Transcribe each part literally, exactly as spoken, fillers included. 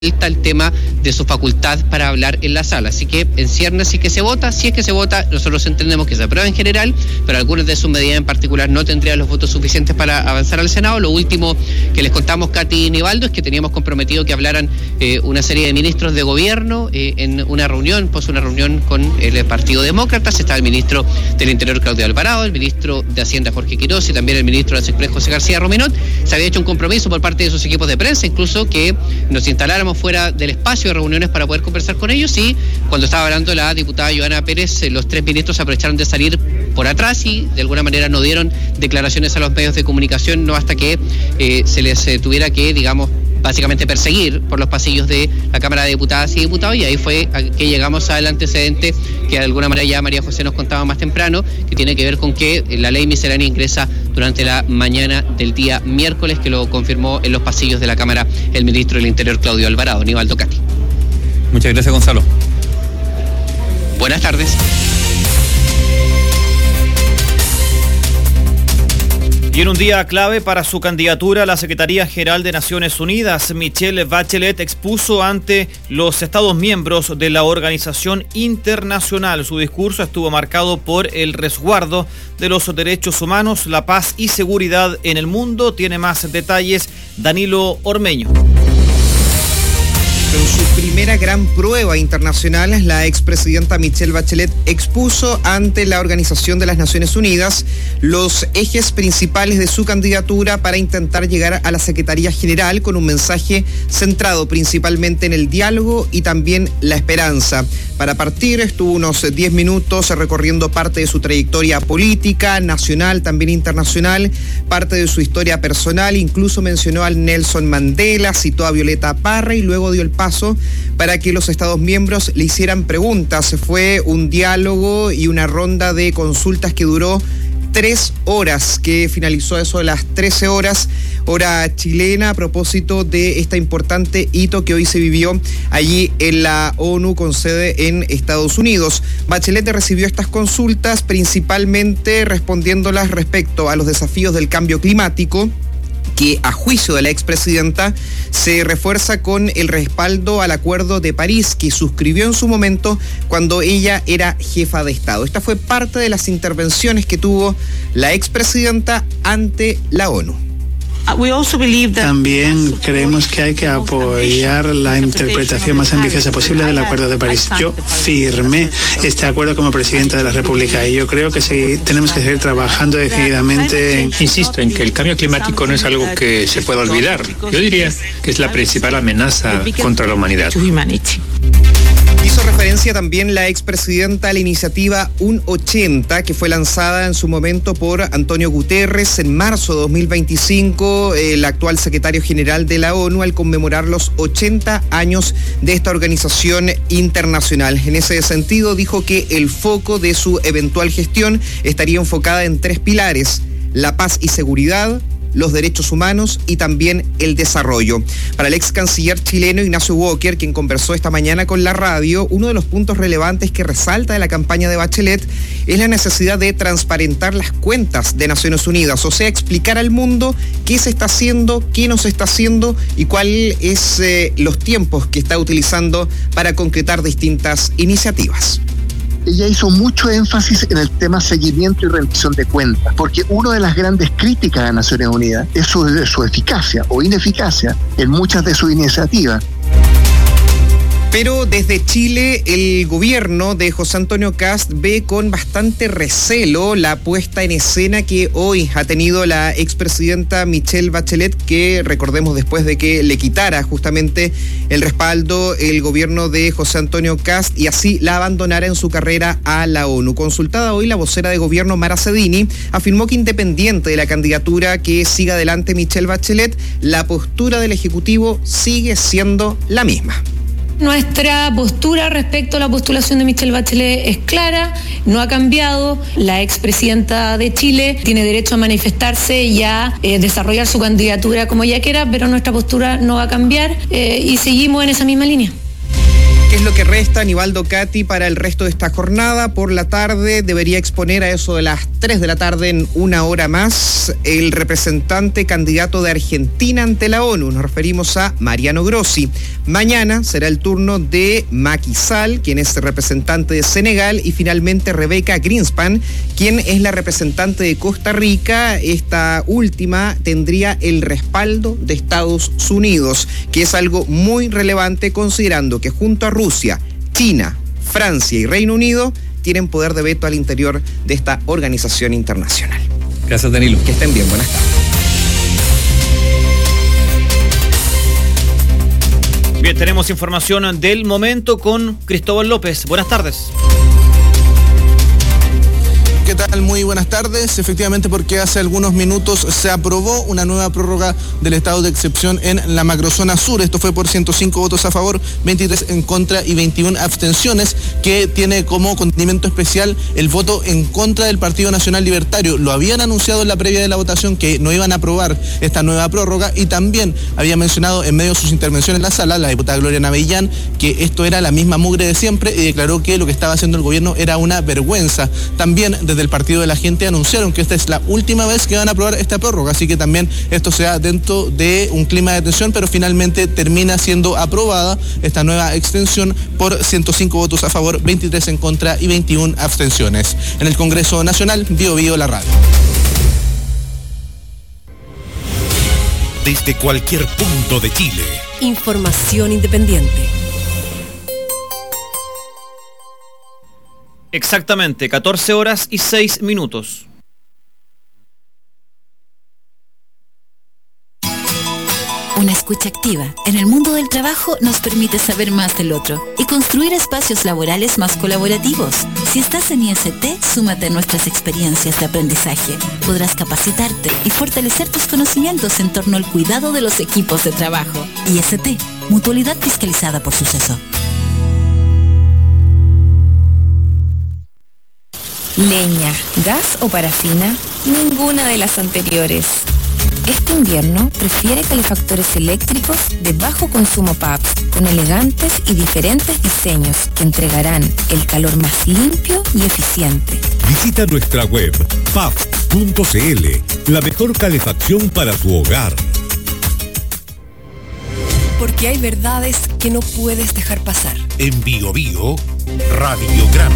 el tema de su facultad para hablar en la sala. Así que en ciernes sí que se vota, si es que se vota, nosotros entendemos que se aprueba en general, pero algunas de sus medidas en particular no tendrían los votos suficientes para avanzar al Senado. Lo último que les contamos, Katy y Nivaldo, es que teníamos comprometido que hablaran eh, una serie de ministros de gobierno eh, en una reunión, pues una reunión con el Partido Demócrata. Está el ministro del Interior, Claudio Alvarado, el ministro de Hacienda, Jorge Quiroz, y también el ministro de Secretaría, José García Rominot. Se había hecho un compromiso por parte de sus equipos de prensa, incluso que nos instaláramos fuera del espacio de reuniones para poder conversar con ellos, y cuando estaba hablando la diputada Johanna Pérez, los tres ministros aprovecharon de salir por atrás y de alguna manera no dieron declaraciones a los medios de comunicación, no hasta que eh, se les eh, tuviera que, digamos, básicamente perseguir por los pasillos de la Cámara de Diputadas y Diputados, y ahí fue que llegamos al antecedente que de alguna manera ya María José nos contaba más temprano, que tiene que ver con que la ley miscelánea ingresa durante la mañana del día miércoles, que lo confirmó en los pasillos de la Cámara el ministro del Interior, Claudio Alvarado. Nivaldo, Katy. Muchas gracias, Gonzalo. Buenas tardes. Y en un día clave para su candidatura a la Secretaría General de Naciones Unidas, Michelle Bachelet expuso ante los Estados miembros de la organización internacional. Su discurso estuvo marcado por el resguardo de los derechos humanos, la paz y seguridad en el mundo. Tiene más detalles Danilo Ormeño. En su primera gran prueba internacional, la expresidenta Michelle Bachelet expuso ante la Organización de las Naciones Unidas los ejes principales de su candidatura para intentar llegar a la Secretaría General, con un mensaje centrado principalmente en el diálogo y también la esperanza. Para partir, estuvo unos diez minutos recorriendo parte de su trayectoria política, nacional, también internacional, parte de su historia personal, incluso mencionó al Nelson Mandela, citó a Violeta Parra y luego dio el paso para que los Estados miembros le hicieran preguntas. Fue un diálogo y una ronda de consultas que duró tres horas, que finalizó eso de las trece horas, hora chilena, a propósito de este importante hito que hoy se vivió allí en la ONU con sede en Estados Unidos. Bachelet recibió estas consultas principalmente respondiéndolas respecto a los desafíos del cambio climático, que a juicio de la expresidenta se refuerza con el respaldo al Acuerdo de París, que suscribió en su momento cuando ella era jefa de Estado. Esta fue parte de las intervenciones que tuvo la expresidenta ante la ONU. También creemos que hay que apoyar la interpretación más ambiciosa posible del Acuerdo de París. Yo firmé este acuerdo como presidenta de la República y yo creo que sí, tenemos que seguir trabajando decididamente. Insisto en que el cambio climático no es algo que se pueda olvidar. Yo diría que es la principal amenaza contra la humanidad. Hizo referencia también la expresidenta a la iniciativa Un ochenta, que fue lanzada en su momento por Antonio Guterres en marzo de dos mil veinticinco, el actual secretario general de la ONU, al conmemorar los ochenta años de esta organización internacional. En ese sentido, dijo que el foco de su eventual gestión estaría enfocada en tres pilares: la paz y seguridad, los derechos humanos y también el desarrollo. Para el ex canciller chileno Ignacio Walker, quien conversó esta mañana con la radio, uno de los puntos relevantes que resalta de la campaña de Bachelet es la necesidad de transparentar las cuentas de Naciones Unidas, o sea, explicar al mundo qué se está haciendo, qué no se está haciendo y cuáles es eh, los tiempos que está utilizando para concretar distintas iniciativas. Ella hizo mucho énfasis en el tema seguimiento y rendición de cuentas, porque una de las grandes críticas a Naciones Unidas es su, su eficacia o ineficacia en muchas de sus iniciativas. Pero desde Chile, el gobierno de José Antonio Kast ve con bastante recelo la puesta en escena que hoy ha tenido la expresidenta Michelle Bachelet, que recordemos después de que le quitara justamente el respaldo el gobierno de José Antonio Kast y así la abandonara en su carrera a la ONU. Consultada hoy, la vocera de gobierno Mara Cedini afirmó que independiente de la candidatura que siga adelante Michelle Bachelet, la postura del Ejecutivo sigue siendo la misma. Nuestra postura respecto a la postulación de Michelle Bachelet es clara, no ha cambiado. La expresidenta de Chile tiene derecho a manifestarse y a eh, desarrollar su candidatura como ella quiera, pero nuestra postura no va a cambiar eh, y seguimos en esa misma línea. ¿Qué es lo que resta, Nivaldo, Katy, para el resto de esta jornada? Por la tarde debería exponer a eso de las tres de la tarde, en una hora más, el representante candidato de Argentina ante la ONU. Nos referimos a Mariano Grossi. Mañana será el turno de Macky Sall, quien es representante de Senegal, y finalmente Rebecca Greenspan, quien es la representante de Costa Rica. Esta última tendría el respaldo de Estados Unidos, que es algo muy relevante considerando que junto a Rusia, China, Francia y Reino Unido tienen poder de veto al interior de esta organización internacional. Gracias, Danilo. Que estén bien, buenas tardes. Bien, tenemos información del momento con Cristóbal López. Buenas tardes. ¿Qué tal? Muy buenas tardes. Efectivamente, porque hace algunos minutos se aprobó una nueva prórroga del estado de excepción en la macrozona sur. Esto fue por ciento cinco votos a favor, veintitrés en contra y veintiuna abstenciones, que tiene como condimento especial el voto en contra del Partido Nacional Libertario. Lo habían anunciado en la previa de la votación que no iban a aprobar esta nueva prórroga, y también había mencionado en medio de sus intervenciones en la sala la diputada Gloria Navellán que esto era la misma mugre de siempre, y declaró que lo que estaba haciendo el gobierno era una vergüenza. También desde el Partido de la Gente anunciaron que esta es la última vez que van a aprobar esta prórroga, así que también esto se da dentro de un clima de tensión, pero finalmente termina siendo aprobada esta nueva extensión por ciento cinco votos a favor, veintitrés en contra y veintiuna abstenciones. En el Congreso Nacional, Bio Bio, la radio. Desde cualquier punto de Chile. Información independiente. Exactamente, catorce horas y seis minutos. Una escucha activa en el mundo del trabajo nos permite saber más del otro y construir espacios laborales más colaborativos. Si estás en I S T, súmate a nuestras experiencias de aprendizaje. Podrás capacitarte y fortalecer tus conocimientos en torno al cuidado de los equipos de trabajo. I S T, mutualidad fiscalizada por Suceso. Leña, gas o parafina, ninguna de las anteriores. Este invierno prefiere calefactores eléctricos de bajo consumo P A P S, con elegantes y diferentes diseños que entregarán el calor más limpio y eficiente. Visita nuestra web P A P punto C L, la mejor calefacción para tu hogar. Porque hay verdades que no puedes dejar pasar. En Bio Bio, Radiograma.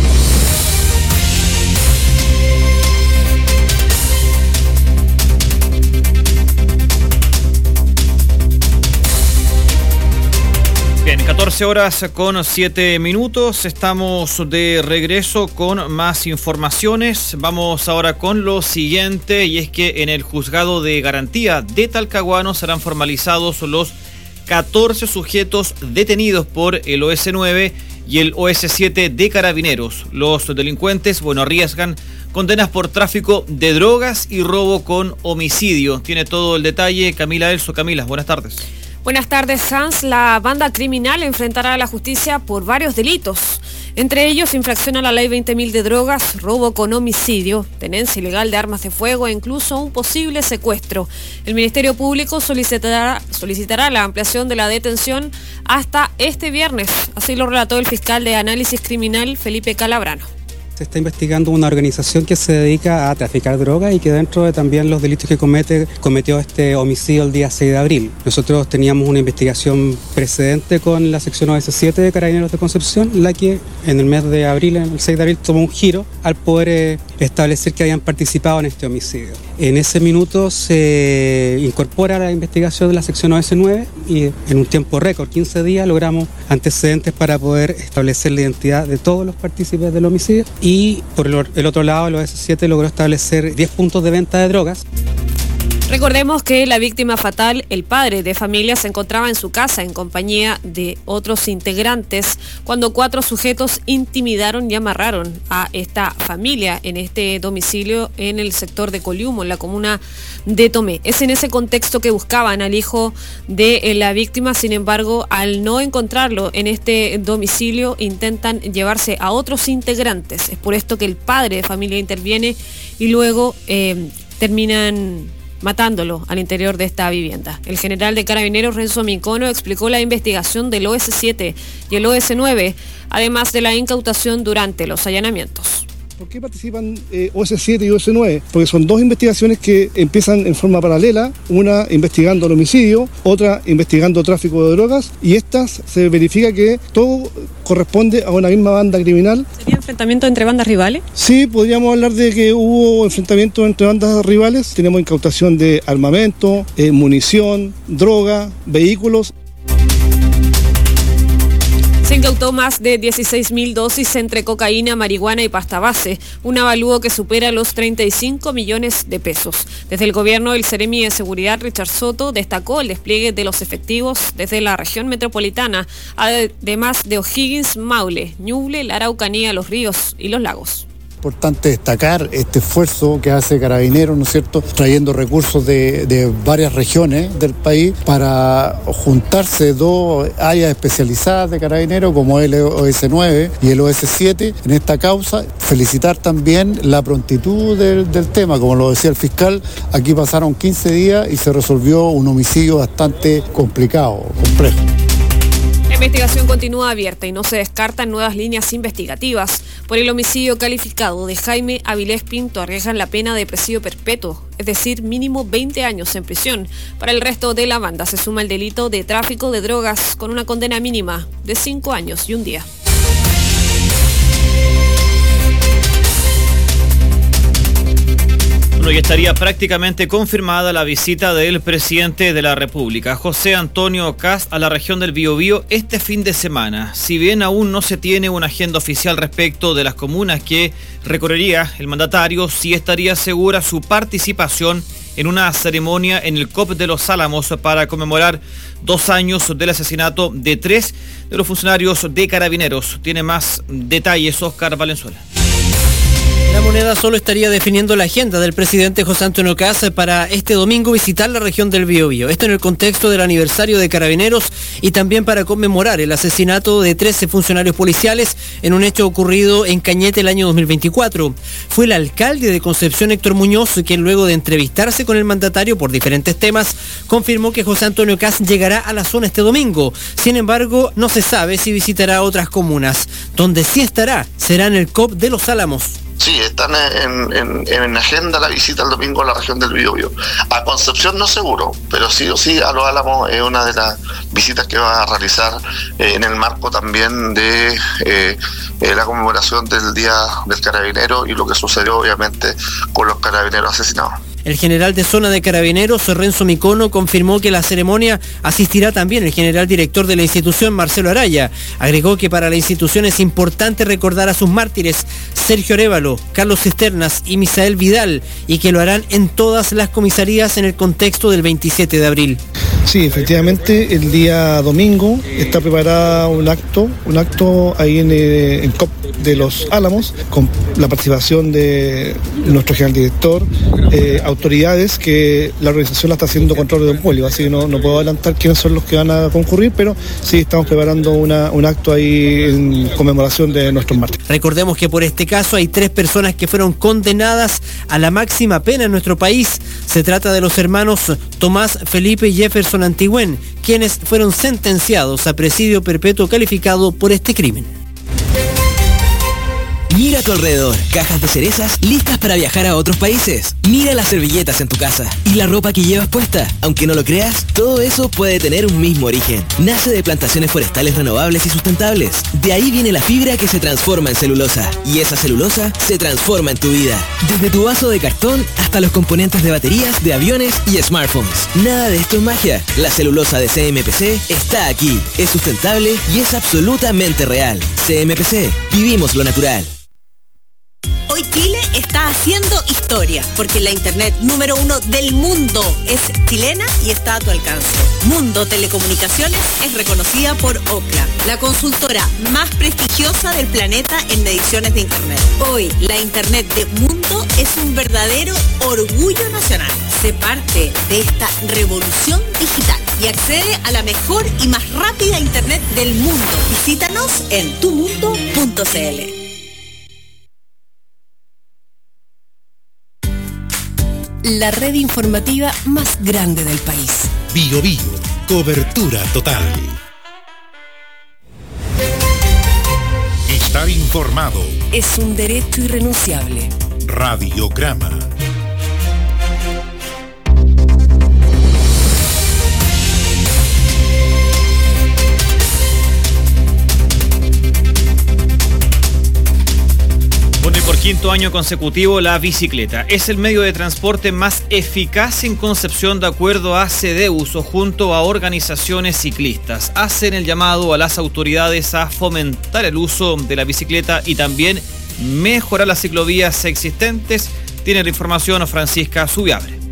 Bien, catorce horas con siete minutos, estamos de regreso con más informaciones. Vamos ahora con lo siguiente, y es que en el juzgado de garantía de Talcahuano serán formalizados los catorce sujetos detenidos por el O S nueve y el O S siete de Carabineros. Los delincuentes, bueno, arriesgan condenas por tráfico de drogas y robo con homicidio. Tiene todo el detalle Camila Elso. Camila, buenas tardes. Buenas tardes, Hans. La banda criminal enfrentará a la justicia por varios delitos. Entre ellos, infracción a la ley veinte mil de drogas, robo con homicidio, tenencia ilegal de armas de fuego e incluso un posible secuestro. El Ministerio Público solicitará, solicitará la ampliación de la detención hasta este viernes. Así lo relató el fiscal de análisis criminal, Felipe Calabrano. Se está investigando una organización que se dedica a traficar drogas y que dentro de también los delitos que comete, cometió este homicidio el día seis de abril. Nosotros teníamos una investigación precedente con la sección O S siete de Carabineros de Concepción, la que en el mes de abril, el seis de abril, tomó un giro al poder eh, establecer que habían participado en este homicidio. En ese minuto se incorpora la investigación de la sección O S nueve y en un tiempo récord, quince días, logramos antecedentes para poder establecer la identidad de todos los partícipes del homicidio. Y por el otro lado, el O S siete logró establecer diez puntos de venta de drogas. Recordemos que la víctima fatal, el padre de familia, se encontraba en su casa en compañía de otros integrantes cuando cuatro sujetos intimidaron y amarraron a esta familia en este domicilio en el sector de Coliumo, en la comuna de Tomé. Es en ese contexto que buscaban al hijo de la víctima. Sin embargo, al no encontrarlo en este domicilio, intentan llevarse a otros integrantes. Es por esto que el padre de familia interviene y luego eh, terminan matándolo al interior de esta vivienda. El general de Carabineros, Renzo Mincono, explicó la investigación del O S siete y el O S nueve, además de la incautación durante los allanamientos. ¿Por qué participan eh, O S siete y O S nueve? Porque son dos investigaciones que empiezan en forma paralela, una investigando el homicidio, otra investigando tráfico de drogas, y estas se verifica que todo corresponde a una misma banda criminal. ¿Sería enfrentamiento entre bandas rivales? Sí, podríamos hablar de que hubo enfrentamientos entre bandas rivales. Tenemos incautación de armamento, eh, munición, droga, vehículos. Se incautó más de dieciséis mil dosis entre cocaína, marihuana y pasta base, un avalúo que supera los treinta y cinco millones de pesos. Desde el gobierno, el Seremi de Seguridad, Richard Soto, destacó el despliegue de los efectivos desde la región metropolitana, además de O'Higgins, Maule, Ñuble, la Araucanía, Los Ríos y Los Lagos. Importante destacar este esfuerzo que hace Carabineros, ¿no es cierto?, trayendo recursos de, de varias regiones del país para juntarse dos áreas especializadas de Carabineros como el O S nueve y el O S siete en esta causa. Felicitar también la prontitud del, del tema, como lo decía el fiscal, aquí pasaron quince días y se resolvió un homicidio bastante complicado, complejo. La investigación continúa abierta y no se descartan nuevas líneas investigativas. Por el homicidio calificado de Jaime Avilés Pinto arriesgan la pena de presidio perpetuo, es decir, mínimo veinte años en prisión. Para el resto de la banda se suma el delito de tráfico de drogas con una condena mínima de cinco años y un día. Bueno, y estaría prácticamente confirmada la visita del presidente de la República, José Antonio Kast, a la región del Biobío este fin de semana. Si bien aún no se tiene una agenda oficial respecto de las comunas que recorrería el mandatario, sí estaría segura su participación en una ceremonia en el C O P de Los Álamos para conmemorar dos años del asesinato de tres de los funcionarios de Carabineros. Tiene más detalles Oscar Valenzuela. La Moneda solo estaría definiendo la agenda del presidente José Antonio Kast para este domingo visitar la región del Biobío. Esto en el contexto del aniversario de Carabineros y también para conmemorar el asesinato de trece funcionarios policiales en un hecho ocurrido en Cañete el año dos mil veinticuatro. Fue el alcalde de Concepción, Héctor Muñoz, quien luego de entrevistarse con el mandatario por diferentes temas, confirmó que José Antonio Kast llegará a la zona este domingo. Sin embargo, no se sabe si visitará otras comunas. Donde sí estará será en el C O P de Los Álamos. Sí, están en, en, en agenda la visita el domingo a la región del Biobío. A Concepción no seguro, pero sí o sí a Los Álamos es una de las visitas que va a realizar eh, en el marco también de eh, eh, la conmemoración del Día del Carabinero y lo que sucedió obviamente con los carabineros asesinados. El general de zona de Carabineros, Renzo Micono, confirmó que la ceremonia asistirá también el general director de la institución, Marcelo Araya. Agregó que para la institución es importante recordar a sus mártires, Sergio Arévalo, Carlos Cisternas y Misael Vidal, y que lo harán en todas las comisarías en el contexto del veintisiete de abril. Sí, efectivamente, el día domingo está preparada un acto, un acto ahí en el en C O P de Los Álamos, con la participación de nuestro general director, eh, autoridades que la organización la está haciendo control de un pueblo, así que no, no puedo adelantar quiénes son los que van a concurrir, pero sí estamos preparando una, un acto ahí en conmemoración de nuestros mártires. Recordemos que por este caso hay tres personas que fueron condenadas a la máxima pena en nuestro país. Se trata de los hermanos Tomás Felipe y Jefferson Antigüén, quienes fueron sentenciados a presidio perpetuo calificado por este crimen. Mira a tu alrededor, cajas de cerezas listas para viajar a otros países. Mira las servilletas en tu casa y la ropa que llevas puesta. Aunque no lo creas, todo eso puede tener un mismo origen. Nace de plantaciones forestales renovables y sustentables. De ahí viene la fibra que se transforma en celulosa. Y esa celulosa se transforma en tu vida. Desde tu vaso de cartón hasta los componentes de baterías, de aviones y smartphones. Nada de esto es magia. La celulosa de C M P C está aquí. Es sustentable y es absolutamente real. C M P C. Vivimos lo natural. Hoy Chile está haciendo historia, porque la internet número uno del mundo es chilena y está a tu alcance. Mundo Telecomunicaciones es reconocida por Ookla, la consultora más prestigiosa del planeta en mediciones de internet. Hoy, la internet de Mundo es un verdadero orgullo nacional. Sé parte de esta revolución digital y accede a la mejor y más rápida internet del mundo. Visítanos en tu mundo punto c l. La red informativa más grande del país. Biobío, cobertura total. Está Estar informado. Es un derecho irrenunciable. Radiograma. Bueno, y por quinto año consecutivo, la bicicleta es el medio de transporte más eficaz en Concepción, de acuerdo a CEDEUS, junto a organizaciones ciclistas. Hacen el llamado a las autoridades a fomentar el uso de la bicicleta y también mejorar las ciclovías existentes. Tiene la información Francisca Subiabre.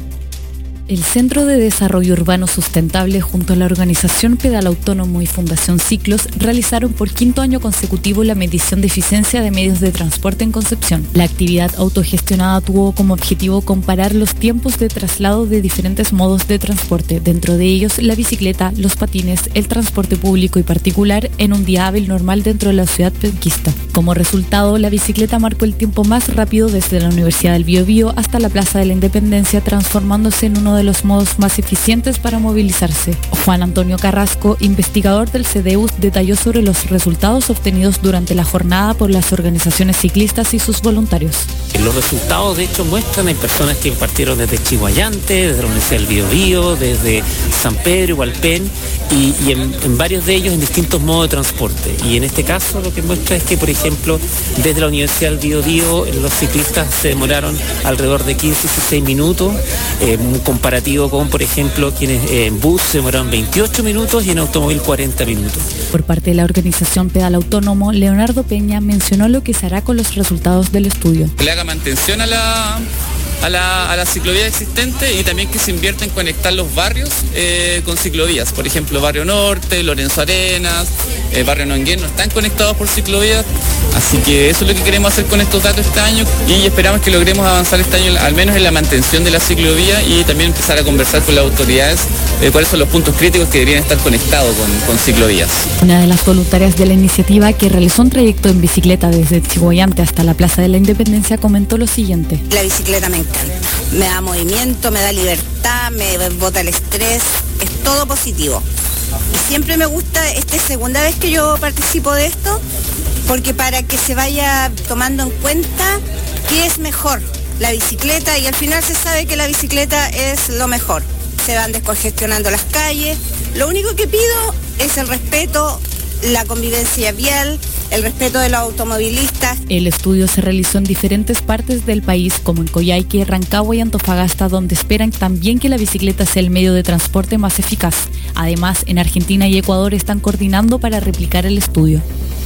El Centro de Desarrollo Urbano Sustentable junto a la organización Pedal Autónomo y Fundación Ciclos realizaron por quinto año consecutivo la medición de eficiencia de medios de transporte en Concepción. La actividad autogestionada tuvo como objetivo comparar los tiempos de traslado de diferentes modos de transporte, dentro de ellos la bicicleta, los patines, el transporte público y particular en un día hábil normal dentro de la ciudad penquista. Como resultado, la bicicleta marcó el tiempo más rápido desde la Universidad del Biobío hasta la Plaza de la Independencia, transformándose en uno de de los modos más eficientes para movilizarse. Juan Antonio Carrasco, investigador del CEDEUS, detalló sobre los resultados obtenidos durante la jornada por las organizaciones ciclistas y sus voluntarios. Los resultados de hecho muestran en personas que partieron desde Chihuayante, desde la Universidad del Biobío, desde San Pedro, Hualpén y, y en, en varios de ellos en distintos modos de transporte. Y en este caso lo que muestra es que, por ejemplo, desde la Universidad del Biobío los ciclistas se demoraron alrededor de quince a dieciséis minutos, eh, comparado comparativo con, por ejemplo, quienes eh, en bus se demoraron veintiocho minutos y en automóvil cuarenta minutos. Por parte de la organización Pedal Autónomo, Leonardo Peña mencionó lo que se hará con los resultados del estudio. Que le haga mantención a la, a la, a la ciclovía existente y también que se invierta en conectar los barrios eh, con ciclovías. Por ejemplo, Barrio Norte, Lorenzo Arenas, eh, Barrio Nonguén no están conectados por ciclovías. Así que eso es lo que queremos hacer con estos datos este año y esperamos que logremos avanzar este año al menos en la mantención de la ciclovía y también empezar a conversar con las autoridades de cuáles son los puntos críticos que deberían estar conectados con, con ciclovías. Una de las voluntarias de la iniciativa, que realizó un trayecto en bicicleta desde Chihuayante hasta la Plaza de la Independencia, comentó lo siguiente. La bicicleta me encanta, me da movimiento, me da libertad, me bota el estrés, es todo positivo. Y siempre me gusta, esta es segunda vez que yo participo de esto, porque para que se vaya tomando en cuenta qué es mejor, la bicicleta, y al final se sabe que la bicicleta es lo mejor. Se van descongestionando las calles. Lo único que pido es el respeto, la convivencia vial, el respeto de los automovilistas. El estudio se realizó en diferentes partes del país, como en Coyhaique, Rancagua y Antofagasta, donde esperan también que la bicicleta sea el medio de transporte más eficaz. Además, en Argentina y Ecuador están coordinando para replicar el estudio.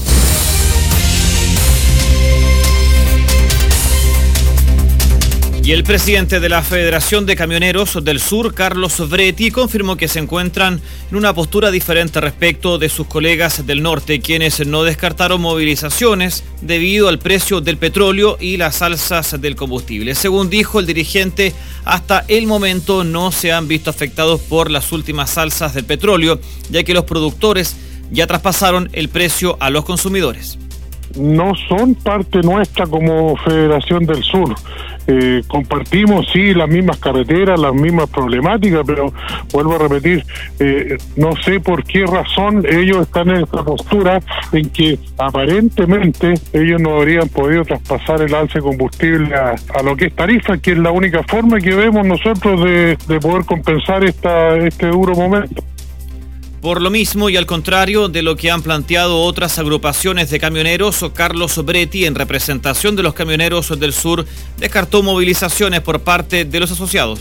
Y el presidente de la Federación de Camioneros del Sur, Carlos Bretti, confirmó que se encuentran en una postura diferente respecto de sus colegas del norte, quienes no descartaron movilizaciones debido al precio del petróleo y las alzas del combustible. Según dijo el dirigente, hasta el momento no se han visto afectados por las últimas alzas del petróleo, ya que los productores ya traspasaron el precio a los consumidores. No son parte nuestra como Federación del Sur. Eh, compartimos, sí, las mismas carreteras, las mismas problemáticas, pero vuelvo a repetir, eh, no sé por qué razón ellos están en esta postura en que aparentemente ellos no habrían podido traspasar el alza de combustible a, a lo que es tarifa, que es la única forma que vemos nosotros de, de poder compensar esta, este duro momento. Por lo mismo y al contrario de lo que han planteado otras agrupaciones de camioneros, Carlos Bretti, en representación de los camioneros del sur, descartó movilizaciones por parte de los asociados.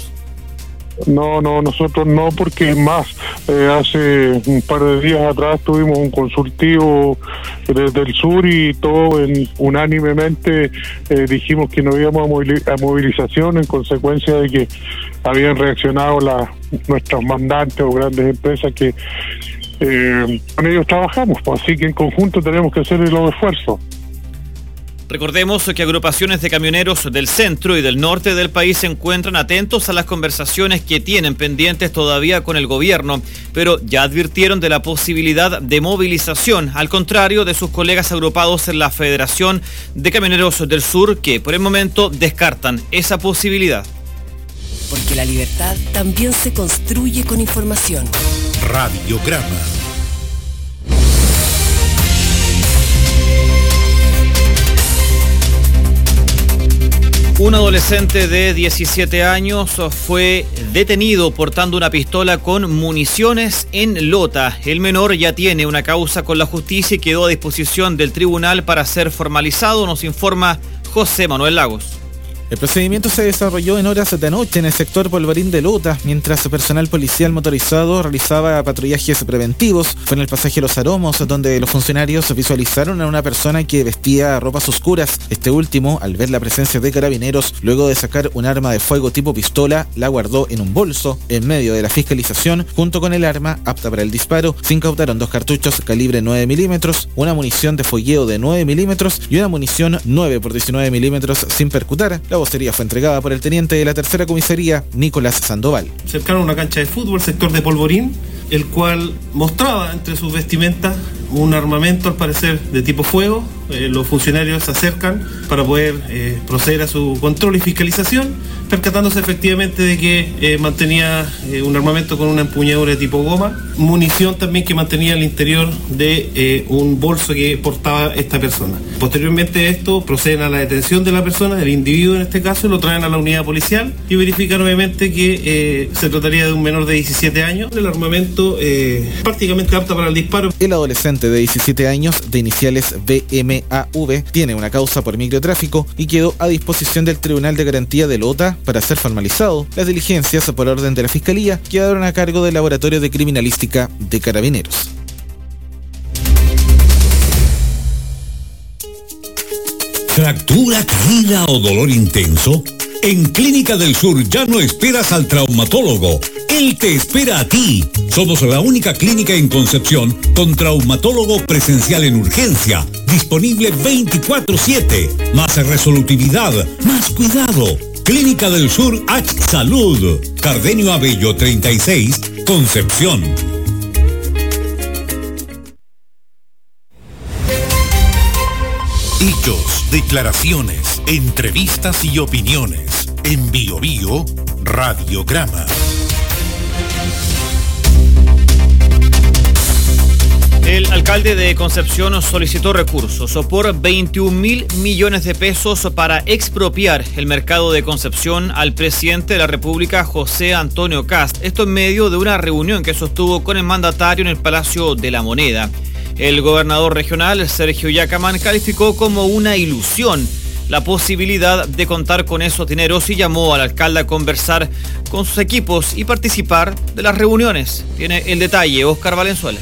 No, no, nosotros no, porque más, eh, hace un par de días atrás tuvimos un consultivo desde el sur y todos en, unánimemente eh, dijimos que no íbamos a, movil- a movilización en consecuencia de que habían reaccionado las nuestros mandantes o grandes empresas que eh, con ellos trabajamos, pues, así que en conjunto tenemos que hacer los esfuerzos. Recordemos que agrupaciones de camioneros del centro y del norte del país se encuentran atentos a las conversaciones que tienen pendientes todavía con el gobierno, pero ya advirtieron de la posibilidad de movilización, al contrario de sus colegas agrupados en la Federación de Camioneros del Sur, que por el momento descartan esa posibilidad. Porque la libertad también se construye con información. Radiograma. Un adolescente de diecisiete años fue detenido portando una pistola con municiones en Lota. El menor ya tiene una causa con la justicia y quedó a disposición del tribunal para ser formalizado, nos informa José Manuel Lagos. El procedimiento se desarrolló en horas de noche en el sector Polvorín de Lota, mientras personal policial motorizado realizaba patrullajes preventivos. Fue en el pasaje Los Aromos, donde los funcionarios visualizaron a una persona que vestía ropas oscuras. Este último, al ver la presencia de carabineros, luego de sacar un arma de fuego tipo pistola, la guardó en un bolso. En medio de la fiscalización, junto con el arma apta para el disparo, se incautaron dos cartuchos calibre nueve milímetros, una munición de fogueo de nueve milímetros y una munición nueve por diecinueve milímetros sin percutar. La vocería fue entregada por el teniente de la tercera comisaría, Nicolás Sandoval. Cercaron a una cancha de fútbol, sector de Polvorín, el cual mostraba entre sus vestimentas un armamento, al parecer, de tipo fuego. Eh, los funcionarios se acercan para poder eh, proceder a su control y fiscalización, percatándose efectivamente de que eh, mantenía eh, un armamento con una empuñadura de tipo goma, munición también que mantenía al interior de eh, un bolso que portaba esta persona. Posteriormente a esto, proceden a la detención de la persona, del individuo en este caso, y lo traen a la unidad policial y verifican obviamente que eh, se trataría de un menor de diecisiete años. El armamento eh, prácticamente apta para el disparo. El adolescente de diecisiete años, de iniciales B M A V, tiene una causa por microtráfico y quedó a disposición del Tribunal de Garantía de Lota para ser formalizado. Las diligencias, por orden de la Fiscalía, quedaron a cargo del Laboratorio de Criminalística de Carabineros. ¿Fractura, caída o dolor intenso? En Clínica del Sur ya no esperas al traumatólogo. Él te espera a ti. Somos la única clínica en Concepción con traumatólogo presencial en urgencia, disponible veinticuatro siete. Más resolutividad, más cuidado. Clínica del Sur H Salud. Cardenio Abello treinta y seis, Concepción. Hechos, declaraciones, entrevistas y opiniones. En Bio Bio, Radiograma. El alcalde de Concepción solicitó recursos por veintiún mil millones de pesos para expropiar el mercado de Concepción al presidente de la República, José Antonio Kast. Esto en medio de una reunión que sostuvo con el mandatario en el Palacio de la Moneda. El gobernador regional, Sergio Yacamán, calificó como una ilusión la posibilidad de contar con esos dineros y llamó al alcalde a conversar con sus equipos y participar de las reuniones. Tiene el detalle Óscar Valenzuela.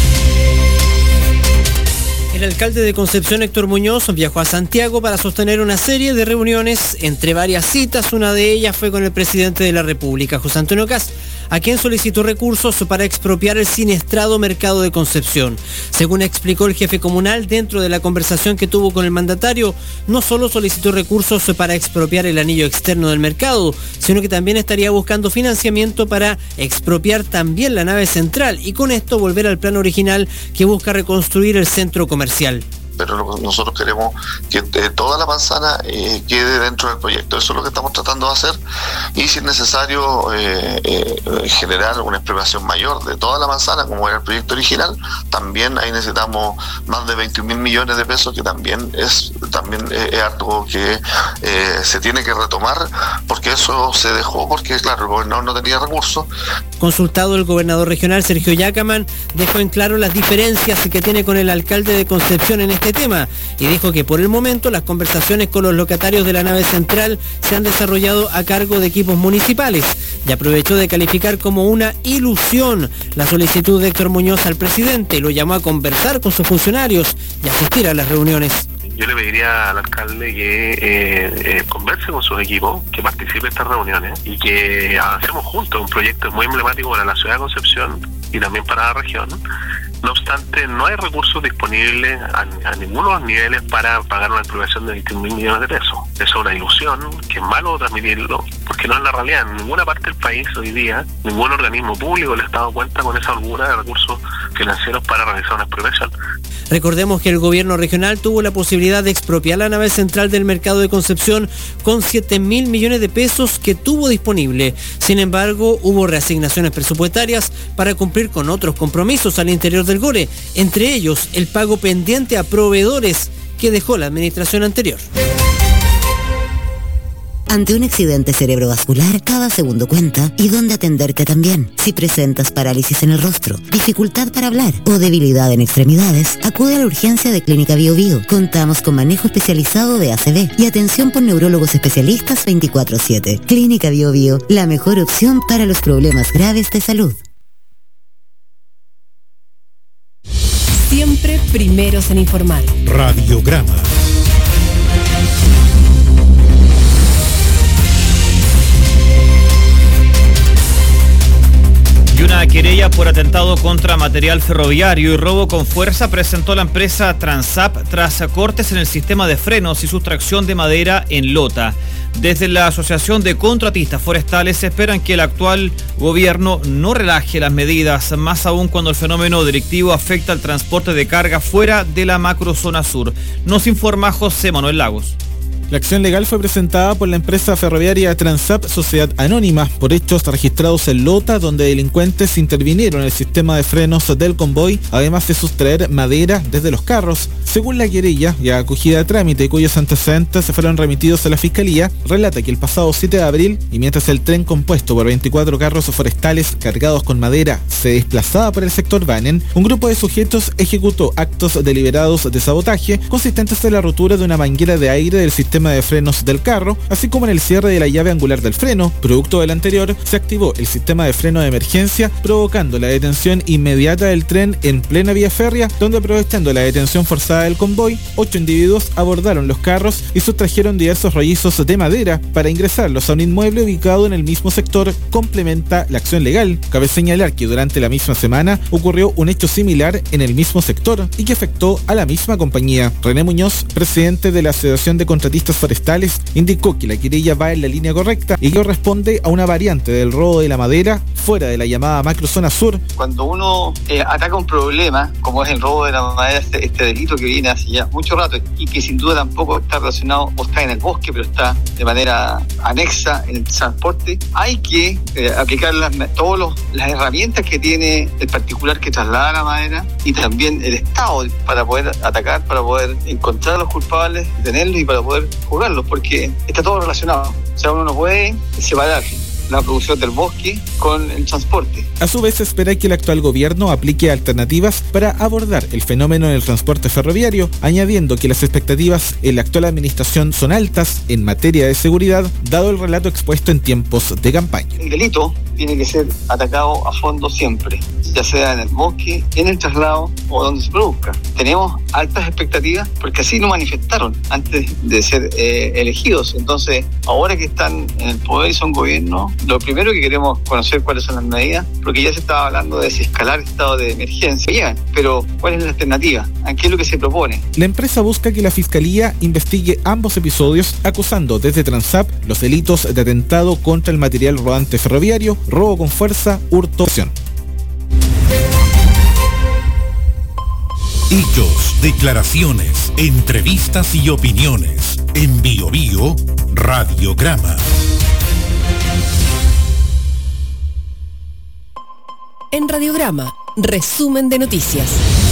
El alcalde de Concepción, Héctor Muñoz, viajó a Santiago para sostener una serie de reuniones, entre varias citas. Una de ellas fue con el presidente de la República, José Antonio Kast, a quien solicitó recursos para expropiar el siniestrado mercado de Concepción. Según explicó el jefe comunal, dentro de la conversación que tuvo con el mandatario, no solo solicitó recursos para expropiar el anillo externo del mercado, sino que también estaría buscando financiamiento para expropiar también la nave central y con esto volver al plan original que busca reconstruir el centro comercial. Pero nosotros queremos que eh, toda la manzana eh, quede dentro del proyecto. Eso es lo que estamos tratando de hacer, y si es necesario eh, eh, generar una expropiación mayor de toda la manzana, como era el proyecto original, también ahí necesitamos más de veintiún mil millones de pesos, que también es también eh, es algo que eh, se tiene que retomar, porque eso se dejó, porque claro, el gobernador no tenía recursos. Consultado, el gobernador regional, Sergio Yacamán, dejó en claro las diferencias que tiene con el alcalde de Concepción en este tema y dijo que por el momento las conversaciones con los locatarios de la nave central se han desarrollado a cargo de equipos municipales y aprovechó de calificar como una ilusión la solicitud de Héctor Muñoz al presidente y lo llamó a conversar con sus funcionarios y asistir a las reuniones. Yo le pediría al alcalde que eh, eh, converse con sus equipos, que participe en estas reuniones y que avancemos juntos. Un proyecto muy emblemático para la ciudad de Concepción y también para la región. No obstante, no hay recursos disponibles a, a ninguno de los niveles para pagar una expropiación de veintiún mil millones de pesos. Eso es una ilusión, que es malo transmitirlo, porque no es la realidad. En ninguna parte del país hoy día, ningún organismo público del Estado cuenta con esa holgura de recursos financieros para realizar una expropiación. Recordemos que el gobierno regional tuvo la posibilidad de expropiar la nave central del mercado de Concepción con siete mil millones de pesos que tuvo disponible. Sin embargo, hubo reasignaciones presupuestarias para cumplir con otros compromisos al interior del Gore, entre ellos el pago pendiente a proveedores que dejó la administración anterior. Ante un accidente cerebrovascular, cada segundo cuenta y dónde atenderte también. Si presentas parálisis en el rostro, dificultad para hablar o debilidad en extremidades, acude a la urgencia de Clínica Bio Bio. Contamos con manejo especializado de A C V y atención por neurólogos especialistas veinticuatro siete. Clínica Bio Bio, la mejor opción para los problemas graves de salud. Siempre primeros en informar. Radiograma. Y una querella por atentado contra material ferroviario y robo con fuerza presentó la empresa Transap tras cortes en el sistema de frenos y sustracción de madera en Lota. Desde la Asociación de Contratistas Forestales esperan que el actual gobierno no relaje las medidas, más aún cuando el fenómeno delictivo afecta al transporte de carga fuera de la macrozona sur. Nos informa José Manuel Lagos. La acción legal fue presentada por la empresa ferroviaria Transap Sociedad Anónima por hechos registrados en Lota, donde delincuentes intervinieron en el sistema de frenos del convoy, además de sustraer madera desde los carros. Según la querella, ya acogida a trámite y cuyos antecedentes se fueron remitidos a la Fiscalía, relata que el pasado siete de abril, y mientras el tren compuesto por veinticuatro carros forestales cargados con madera se desplazaba por el sector Banen, un grupo de sujetos ejecutó actos deliberados de sabotaje consistentes en la rotura de una manguera de aire del sistema de frenos del carro, así como en el cierre de la llave angular del freno. Producto del anterior, se activó el sistema de freno de emergencia, provocando la detención inmediata del tren en plena vía férrea, donde, aprovechando la detención forzada del convoy, ocho individuos abordaron los carros y sustrajeron diversos rollizos de madera para ingresarlos a un inmueble ubicado en el mismo sector, complementa la acción legal. Cabe señalar que durante la misma semana ocurrió un hecho similar en el mismo sector y que afectó a la misma compañía. René Muñoz, presidente de la Asociación de Contratistas Forestales, indicó que la querella va en la línea correcta y corresponde a una variante del robo de la madera fuera de la llamada macrozona sur. Cuando uno eh, ataca un problema, como es el robo de la madera, este, este delito que viene hace ya mucho rato y que sin duda tampoco está relacionado o está en el bosque, pero está de manera anexa en el transporte, hay que eh, aplicar las, todas las herramientas que tiene el particular que traslada la madera y también el Estado para poder atacar, para poder encontrar a los culpables, detenerlos y para poder juzgarlos, porque está todo relacionado. O sea, uno no puede separar la producción del bosque con el transporte. A su vez, se espera que el actual gobierno aplique alternativas para abordar el fenómeno en el transporte ferroviario, añadiendo que las expectativas en la actual administración son altas en materia de seguridad, dado el relato expuesto en tiempos de campaña. El delito tiene que ser atacado a fondo siempre, ya sea en el bosque, en el traslado o donde se produzca. Tenemos altas expectativas porque así lo manifestaron antes de ser eh, elegidos. Entonces, ahora que están en el poder y son gobierno, lo primero que queremos conocer cuáles son las medidas, porque ya se estaba hablando de desescalar estado de emergencia. Bien, pero ¿cuál es la alternativa? ¿A qué es lo que se propone? La empresa busca que la Fiscalía investigue ambos episodios, acusando desde Transap los delitos de atentado contra el material rodante ferroviario, robo con fuerza, hurto. Hechos, declaraciones, entrevistas y opiniones. En Bio Bio, Radiograma. En Radiograma, resumen de noticias.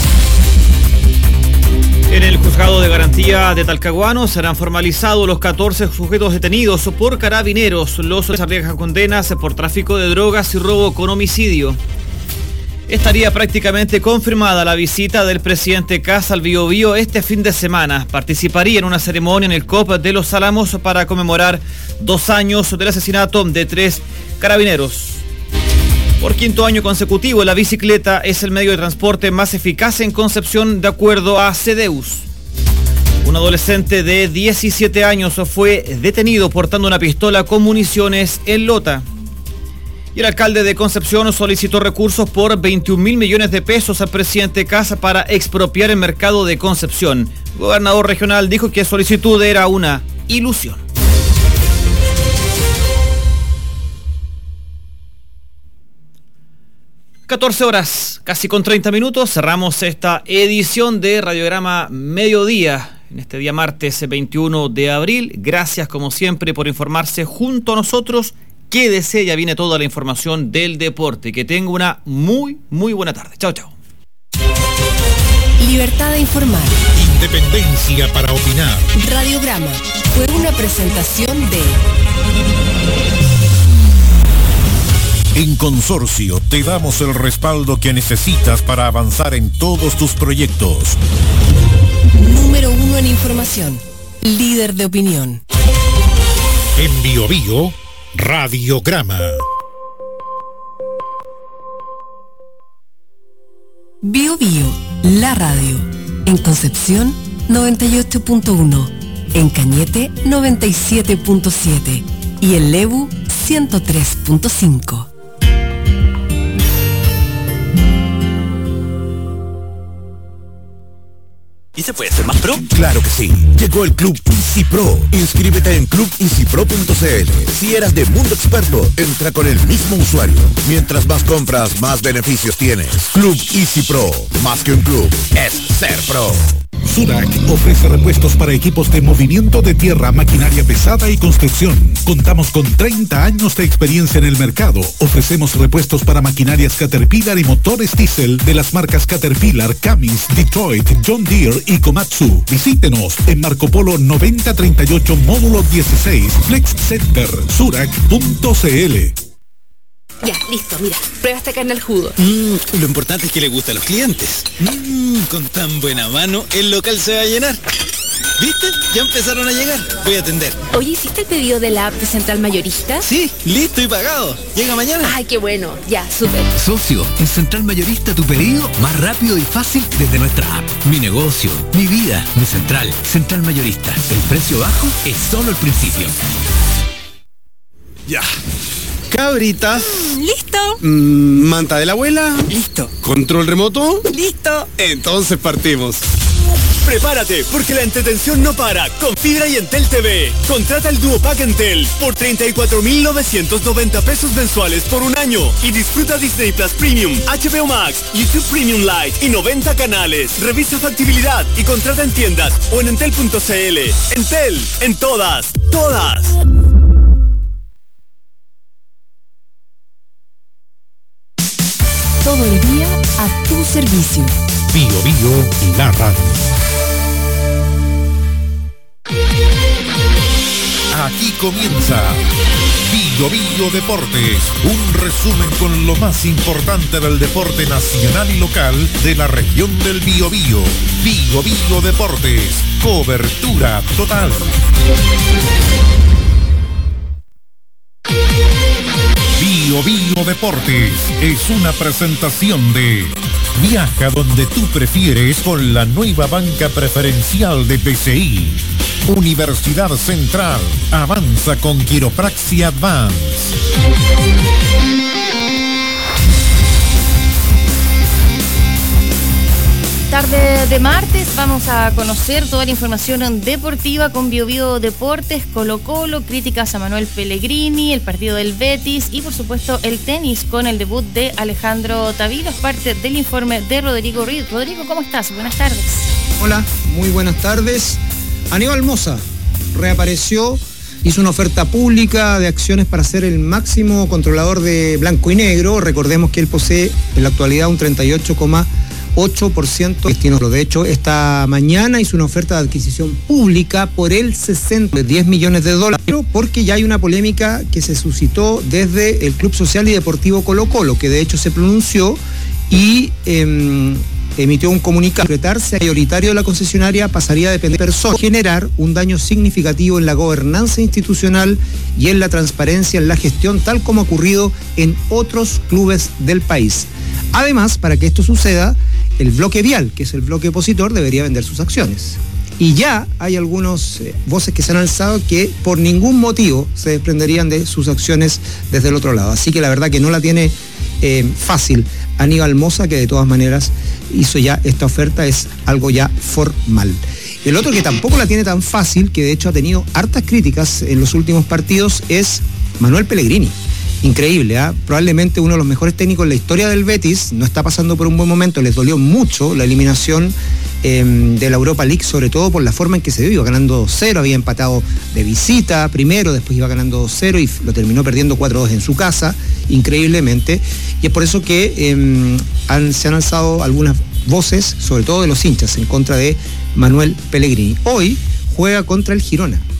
En el juzgado de garantía de Talcahuano serán formalizados los catorce sujetos detenidos por carabineros. Los arriesgan condenas por tráfico de drogas y robo con homicidio. Estaría prácticamente confirmada la visita del presidente Kast al Bio Bio este fin de semana. Participaría en una ceremonia en el C O P de Los Álamos para conmemorar dos años del asesinato de tres carabineros. Por quinto año consecutivo, la bicicleta es el medio de transporte más eficaz en Concepción, de acuerdo a CEDEUS. Un adolescente de diecisiete años fue detenido portando una pistola con municiones en Lota. Y el alcalde de Concepción solicitó recursos por veintiún mil millones de pesos al presidente Kast para expropiar el mercado de Concepción. El gobernador regional dijo que la solicitud era una ilusión. catorce horas, casi con treinta minutos, cerramos esta edición de Radiograma Mediodía, en este día martes veintiuno de abril. Gracias como siempre por informarse junto a nosotros. Quédese, ya viene toda la información del deporte. Que tenga una muy, muy buena tarde. Chao, chao. Libertad de informar. Independencia para opinar. Radiograma fue una presentación de En Consorcio te damos el respaldo que necesitas para avanzar en todos tus proyectos. Número uno en información. Líder de opinión. En Bio Bio, Radiograma. Bio Bio, la radio. En Concepción, noventa y ocho punto uno. En Cañete, noventa y siete punto siete. Y en Lebu, ciento tres punto cinco. ¿Y se puede ser más pro? Claro que sí. Llegó el Club Easy Pro. Inscríbete en club easy pro punto c l. Si eras de Mundo Experto, entra con el mismo usuario. Mientras más compras, más beneficios tienes. Club Easy Pro. Más que un club, es ser pro. Surac ofrece repuestos para equipos de movimiento de tierra, maquinaria pesada y construcción. Contamos con treinta años de experiencia en el mercado. Ofrecemos repuestos para maquinarias Caterpillar y motores diésel de las marcas Caterpillar, Cummins, Detroit, John Deere y Komatsu. Visítenos en Marco Polo noventa treinta y ocho, módulo dieciséis, Flex Center, surac punto c l. Ya, listo, mira, prueba esta carne al jugo. Mm, lo importante es que le gusta a los clientes. Mm, con tan buena mano, el local se va a llenar. ¿Viste? Ya empezaron a llegar. Voy a atender. Oye, ¿hiciste el pedido de la app de Central Mayorista? Sí, listo y pagado. Llega mañana. Ay, qué bueno. Ya, súper. Socio, en Central Mayorista tu pedido más rápido y fácil desde nuestra app. Mi negocio, mi vida, mi central. Central Mayorista. El precio bajo es solo el principio. Ya. Cabritas. Mm, listo. Mm, manta de la abuela. Listo. Control remoto. Listo. Entonces partimos. Prepárate, porque la entretención no para. Con fibra y Entel T V. Contrata el Duo Pack Entel por treinta y cuatro mil novecientos noventa pesos mensuales por un año. Y disfruta Disney Plus Premium, H B O Max, YouTube Premium Lite y noventa canales. Revisa factibilidad y contrata en tiendas o en entel punto c l. Entel, en todas, todas. Todo el día a tu servicio. Bio Bio, la radio. Aquí comienza Bio Bio Deportes, un resumen con lo más importante del deporte nacional y local de la región del Biobío. Bio Bio Deportes, cobertura total. Bio Bio Deportes es una presentación de Viaja donde tú prefieres con la nueva banca preferencial de B C I. Universidad Central, avanza con Quiropraxia Advance. Tarde de martes vamos a conocer toda la información deportiva con Bio Bio Deportes, Colo Colo, críticas a Manuel Pellegrini, el partido del Betis y por supuesto el tenis con el debut de Alejandro Tavilos, parte del informe de Rodrigo Ruiz. Rodrigo, ¿cómo estás? Buenas tardes. Hola, muy buenas tardes. Aníbal Mosa reapareció, hizo una oferta pública de acciones para ser el máximo controlador de blanco y negro. Recordemos que él posee en la actualidad un treinta y ocho coma ocho por ciento de destinos. De hecho, esta mañana hizo una oferta de adquisición pública por el sesenta de diez millones de dólares, porque ya hay una polémica que se suscitó desde el Club Social y Deportivo Colo Colo, que de hecho se pronunció y eh, emitió un comunicado. Decretarse mayoritario de la concesionaria pasaría a depender de personas, generar un daño significativo en la gobernanza institucional y en la transparencia en la gestión, tal como ha ocurrido en otros clubes del país. Además, para que esto suceda, el bloque vial, que es el bloque opositor, debería vender sus acciones. Y ya hay algunas eh, voces que se han alzado que por ningún motivo se desprenderían de sus acciones desde el otro lado. Así que la verdad que no la tiene eh, fácil Aníbal Mosa, que de todas maneras hizo ya esta oferta, es algo ya formal. El otro que tampoco la tiene tan fácil, que de hecho ha tenido hartas críticas en los últimos partidos, es Manuel Pellegrini. Increíble, ¿eh? Probablemente uno de los mejores técnicos en la historia del Betis, no está pasando por un buen momento, les dolió mucho la eliminación eh, de la Europa League, sobre todo por la forma en que se dio, iba ganando dos cero, había empatado de visita primero, después iba ganando dos cero y lo terminó perdiendo cuatro dos en su casa, increíblemente, y es por eso que eh, han, se han alzado algunas voces, sobre todo de los hinchas, en contra de Manuel Pellegrini. Hoy juega contra el Girona.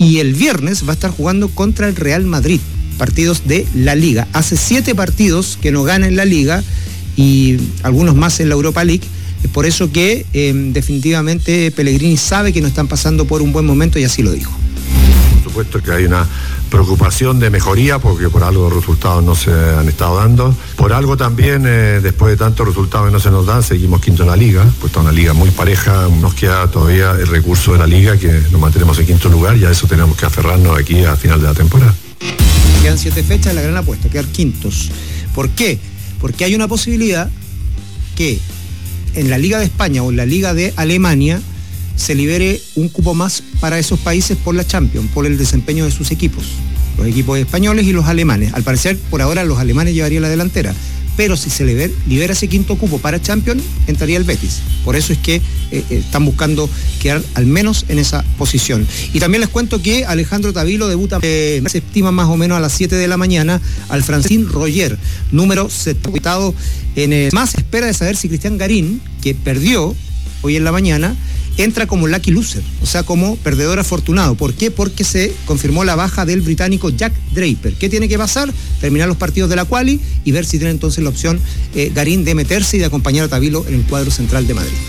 y el viernes va a estar jugando contra el Real Madrid, partidos de la Liga. Hace siete partidos que no gana en la Liga y algunos más en la Europa League. Es por eso que eh, definitivamente Pellegrini sabe que no están pasando por un buen momento y así lo dijo. Por supuesto que hay una preocupación de mejoría porque por algo los resultados no se han estado dando. Por algo también, eh, después de tantos resultados que no se nos dan, seguimos quinto en la liga, pues está una liga muy pareja. Nos queda todavía el recurso de la liga que nos mantenemos en quinto lugar y a eso tenemos que aferrarnos aquí al final de la temporada. Quedan siete fechas, la gran apuesta, quedar quintos. ¿Por qué? Porque hay una posibilidad que en la Liga de España o en la Liga de Alemania se libere un cupo más para esos países por la Champions, por el desempeño de sus equipos, los equipos españoles y los alemanes. Al parecer, por ahora, los alemanes llevarían la delantera, pero si se libera, libera ese quinto cupo para Champions, entraría el Betis. Por eso es que eh, eh, están buscando quedar al menos en esa posición. Y también les cuento que Alejandro Tavilo debuta, eh, se estima más o menos a las siete de la mañana, al Francine Roger, número setenta. En el más espera de saber si Cristian Garín, que perdió hoy en la mañana, entra como lucky loser, o sea, como perdedor afortunado. ¿Por qué? Porque se confirmó la baja del británico Jack Draper. ¿Qué tiene que pasar? Terminar los partidos de la quali y ver si tiene entonces la opción eh, Garín de meterse y de acompañar a Tavilo en el cuadro central de Madrid.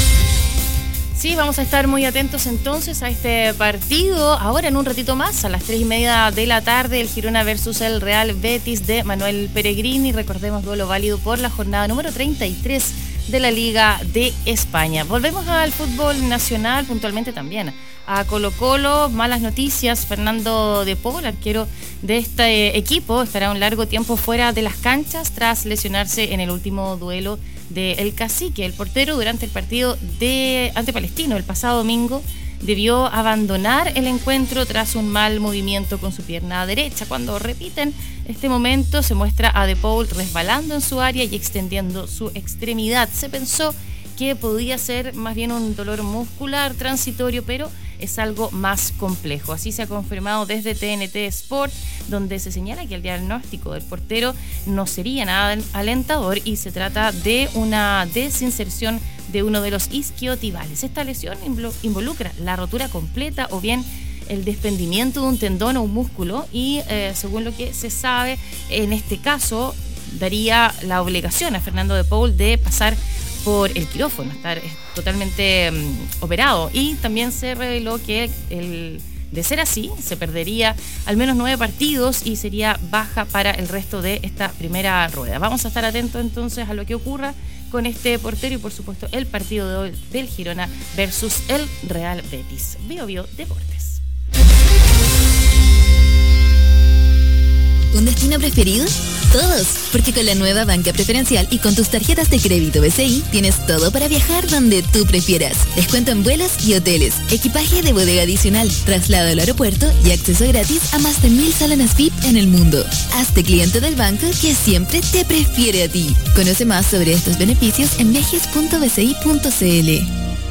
Sí, vamos a estar muy atentos entonces a este partido. Ahora en un ratito más, a las tres y media de la tarde, el Girona versus el Real Betis de Manuel Pellegrini. Recordemos, duelo válido por la jornada número treinta y tres de la Liga de España. Volvemos al fútbol nacional, puntualmente también a Colo-Colo. Malas noticias: Fernando de Paul, arquero de este equipo, estará un largo tiempo fuera de las canchas tras lesionarse en el último duelo de El Cacique. El portero, durante el partido de ante Palestino el pasado domingo, debió abandonar el encuentro tras un mal movimiento con su pierna derecha. Cuando repiten este momento, se muestra a De Paul resbalando en su área y extendiendo su extremidad. Se pensó que podía ser más bien un dolor muscular transitorio, pero es algo más complejo. Así se ha confirmado desde T N T Sport, donde se señala que el diagnóstico del portero no sería nada alentador y se trata de una desinserción de uno de los isquiotibales. Esta lesión involucra la rotura completa o bien el desprendimiento de un tendón o un músculo y eh, según lo que se sabe, en este caso daría la obligación a Fernando de Paul de pasar por el quirófano, estar totalmente um, operado. Y también se reveló que el, de ser así, se perdería al menos nueve partidos y sería baja para el resto de esta primera rueda. Vamos a estar atentos entonces a lo que ocurra con este portero y por supuesto el partido de hoy del Girona versus el Real Betis. Bio Bio Deportes. ¿Un destino preferido? Todos, porque con la nueva banca preferencial y con tus tarjetas de crédito B C I tienes todo para viajar donde tú prefieras. Descuento en vuelos y hoteles, equipaje de bodega adicional, traslado al aeropuerto y acceso gratis a más de mil salones V I P en el mundo. Hazte cliente del banco que siempre te prefiere a ti. Conoce más sobre estos beneficios en viajes punto b c i punto c l.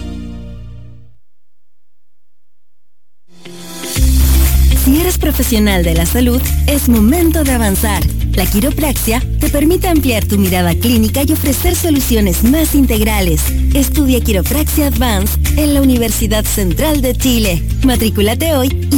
Si eres profesional de la salud, es momento de avanzar. La quiropraxia te permite ampliar tu mirada clínica y ofrecer soluciones más integrales. Estudia Quiropraxia Advanced en la Universidad Central de Chile. Matrículate hoy y